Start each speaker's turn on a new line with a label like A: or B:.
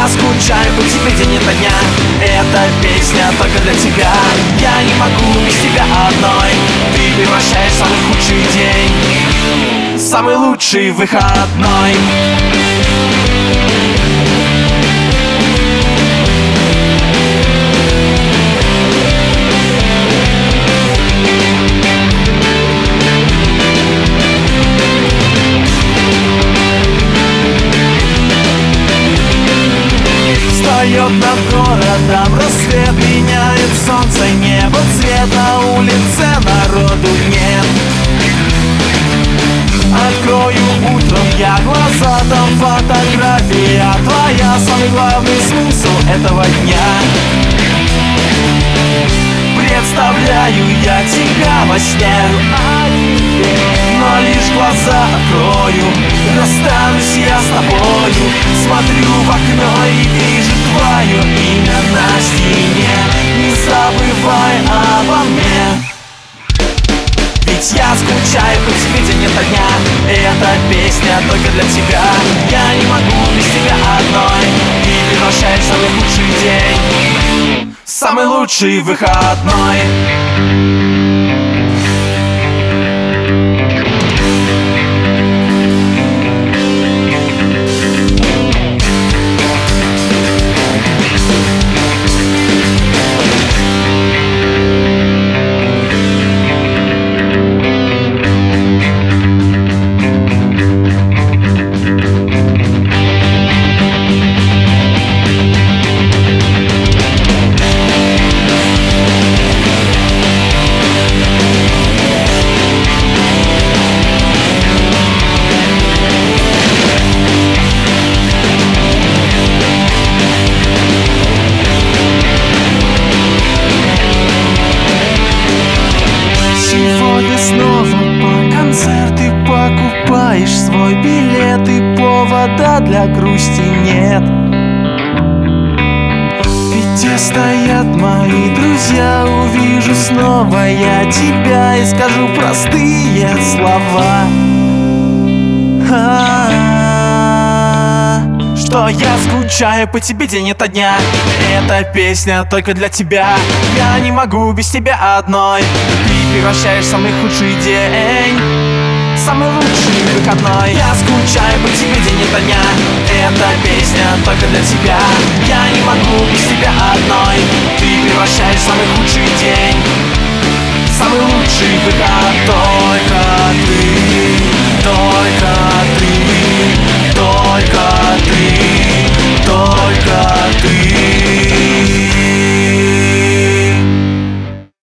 A: скучаю по тебе день ото дня. Эта песня только для тебя. Я не могу без тебя одной. Ты превращаешь самый худший день в самый лучший выходной. Встает над городом рассвет, меняет солнце, небо, цвет. На улице народу нет. Открою утром я глаза, там фотография твоя. Самый главный смысл этого дня. Представляю я тебя во сне, но лишь глаза открою, расстанусь я с тобою. Смотрю в окно и вижу твое имя на стене. Не забывай обо мне, ведь я скучаю по тебе день ото дня. Эта песня только для тебя. Я не могу без тебя одной. Ты превращаешь самый худший день в самый лучший выходной. Снова по концерты покупаешь свой билет, и повода для грусти нет. Ведь где стоят мои друзья, увижу снова я тебя и скажу простые слова. Что я скучаю по тебе день ото дня. Эта песня только для тебя. Я не могу без тебя одной. Ты превращаешь самый худший день в самый лучший выходной. Я скучаю по тебе день ото дня. Эта песня только для тебя. Я не могу без тебя одной. Ты превращаешь самый